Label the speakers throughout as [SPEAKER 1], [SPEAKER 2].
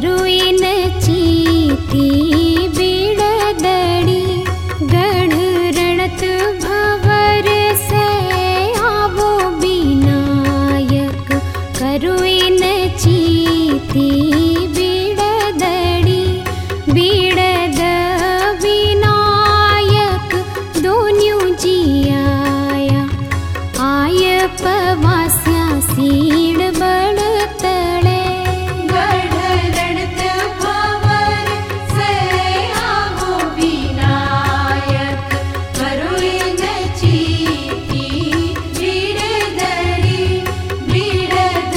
[SPEAKER 1] करुइन चीती बिड़दड़ी गढ़ रणत भवर से आवो विनायक करुइन चीती बिड़दड़ी बिड़द विनायक दोन्यों जी आया आय पवास्या सीड़ बड़ तड़े
[SPEAKER 2] गढ़ रणत भवर से आवो विनायक करुइन चीती बिड़दड़ी बिड़द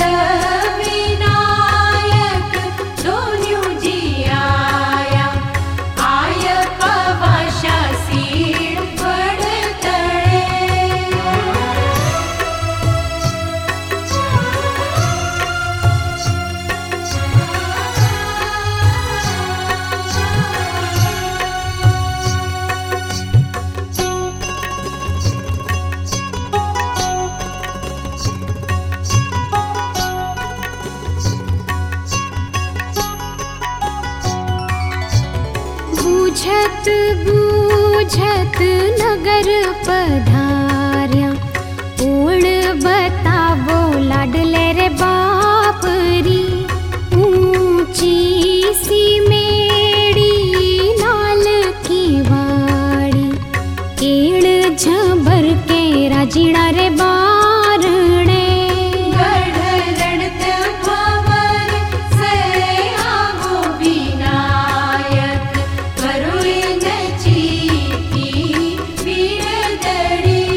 [SPEAKER 2] विनायक दोन्यों जी आया आय पवास्या सीड़ बड़ तड़े।
[SPEAKER 1] बूझत बूझत नगर पधार्या ओळ बतावो लाडले रे बापरी ऊंची सी मेड़ी लाल की वाड़ी केड़ झबर के राजीड़ा रे बारणे
[SPEAKER 2] गढ़ रणत भवर से आवो विनायक करुइन चीती बिड़दड़ी।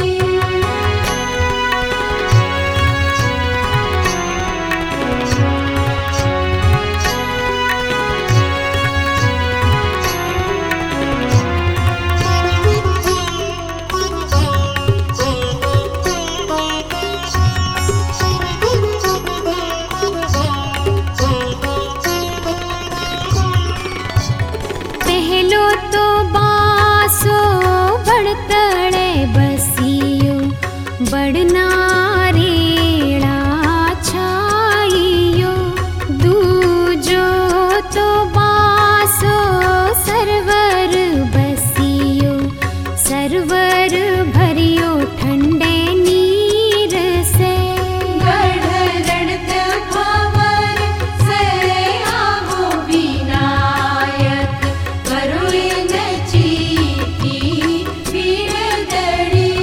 [SPEAKER 1] पहलो तो बासो बड़तड़े बसियो बड़नारेड़ा छाइयो दूजो तो बासो सरवर बसियो सरवर भरियो ठंडे नीर से
[SPEAKER 2] गढ़ रणत भवर से आवो विनायक करुइन चीती बिड़दड़ी।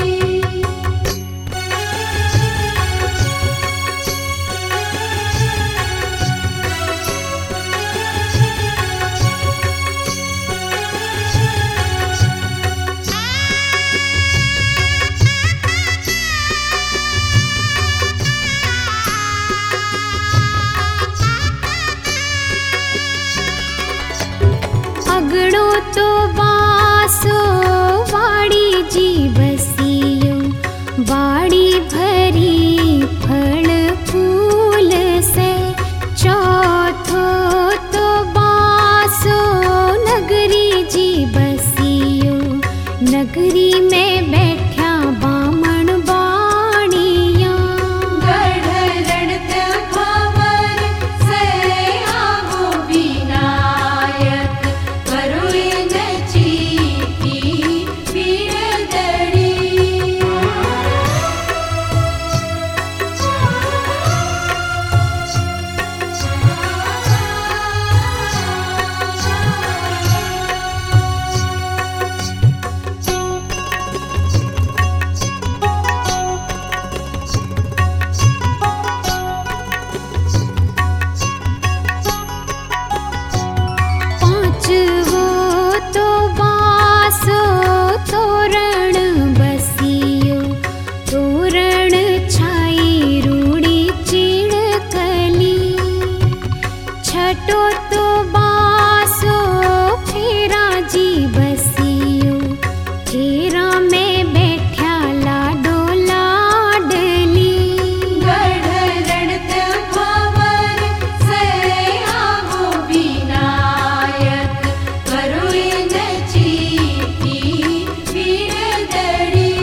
[SPEAKER 1] अगड़ो तो बासो वाड़ी जी बसियो वाड़ी भरी फल फूल से चौथो तो बासो नगरी जी बसियो नगरी में बैठा बामण बाणिया
[SPEAKER 2] गढ़ रणत भवर से आवो विनायक करुइन चीती बिड़दड़ी।
[SPEAKER 1] पांचवो तो बासो तोरण बसियो तोरण छाई रूड़ी चिड़कली छठो तो बासो फेरा जी बसियो फेरा में बैठा लाडो लाडली
[SPEAKER 2] गढ़ रणत भवर से आवो विनायक करुइन चीती बिड़दड़ी।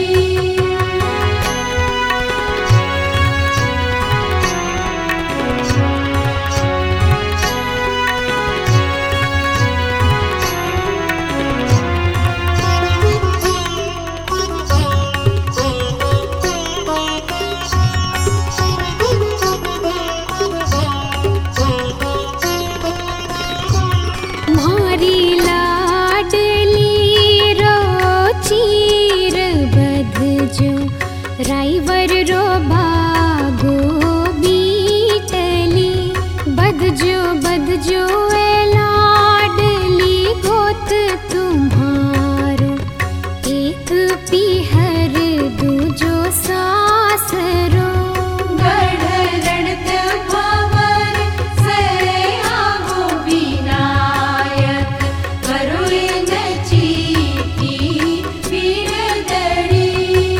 [SPEAKER 1] बधजो ए लाडली गोत तुम्हारो, एक पीहर दूजो सासरो।
[SPEAKER 2] गढ़ रणत भंवर से आवो विनायक, करुई न चीती वीरदड़ी।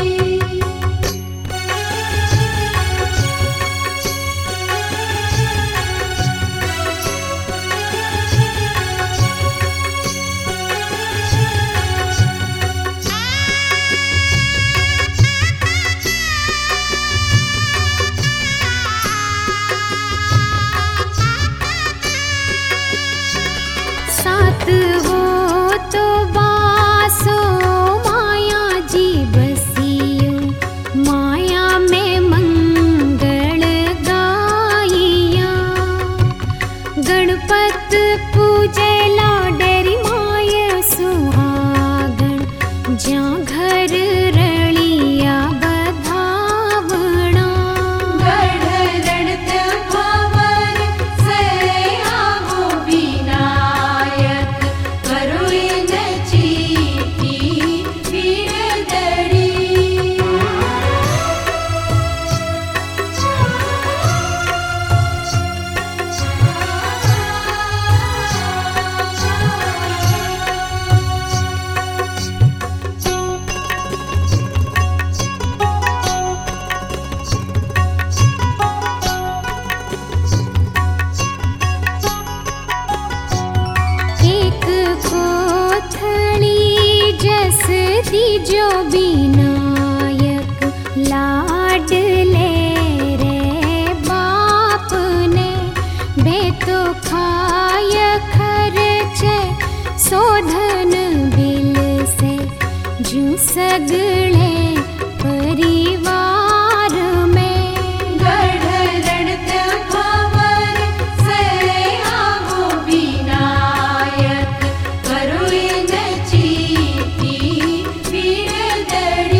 [SPEAKER 1] सात हो तो बासो माया जी बसियो, माया में मंगल गाइया। गणपत पूजे लाडरी माय सुहागण, ज्यां घर रलिया बधावणा।
[SPEAKER 2] गढ़ रणत भंवर से आवो विनायक, करुई न चीती वीरदड़ी।
[SPEAKER 1] एक कोथड़ी जस दीजो विनायक, लाडले रे बाप ने। बेतो खाय खर्चे शोधन बिल से, जू सगळे परिवार में।
[SPEAKER 2] गढ़ रणत भंवर से आवो विनायक, करुई न चीती वीरदड़ी।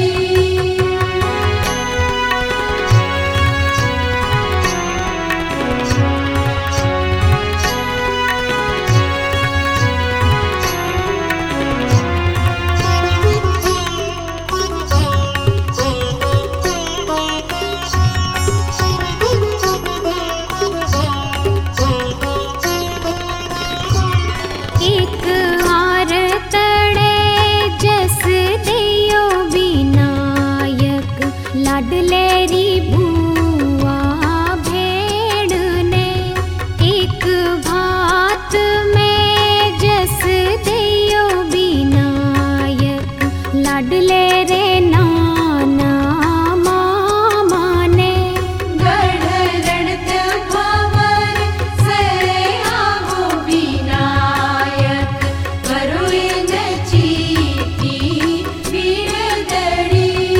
[SPEAKER 1] एक हार तड़े जस दियो विनायक, लाडलेरी बुआ भेड़ ने। एक भात में जस दियो विनायक, लाडले रे नाना मामा ने।
[SPEAKER 2] गढ़ रणत भंवर से आवो विनायक, करुई न चीती वीरदड़ी।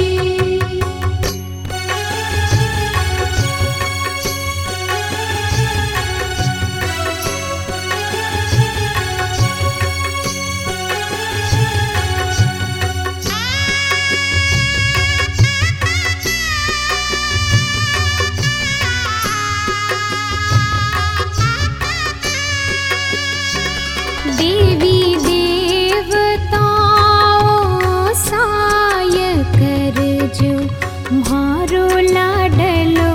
[SPEAKER 1] देवी देवताओं साय करजो, म्हारो लाडलो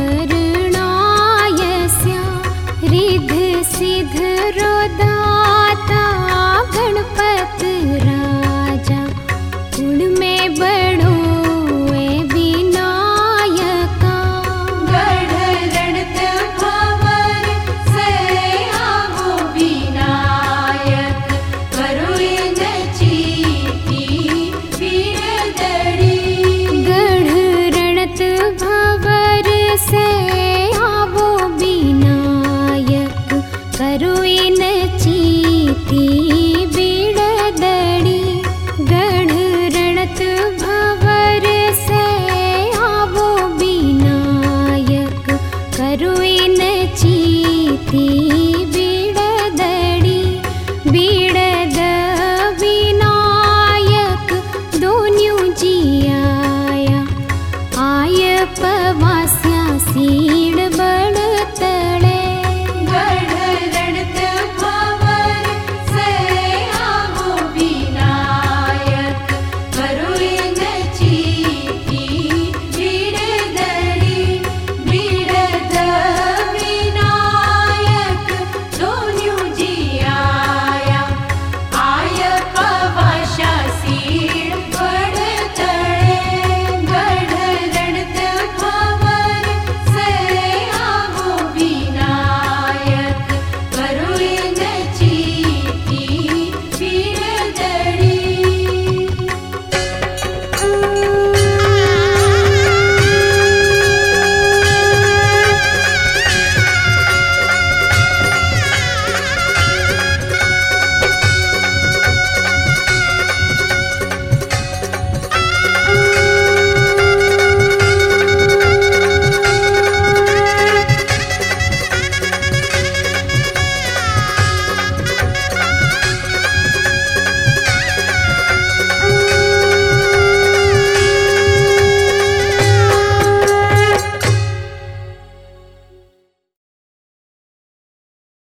[SPEAKER 1] परणायस्या। रिद्ध सिद्ध रो दाता गणपत राजा, कुण में बड़ो ए विनायका।
[SPEAKER 2] गढ़ रणत भंवर से आवो विनायक, करुई न चीती वीरदड़ी।
[SPEAKER 1] गढ़ रणत भंवर से आवो विनायक, करुई न चीती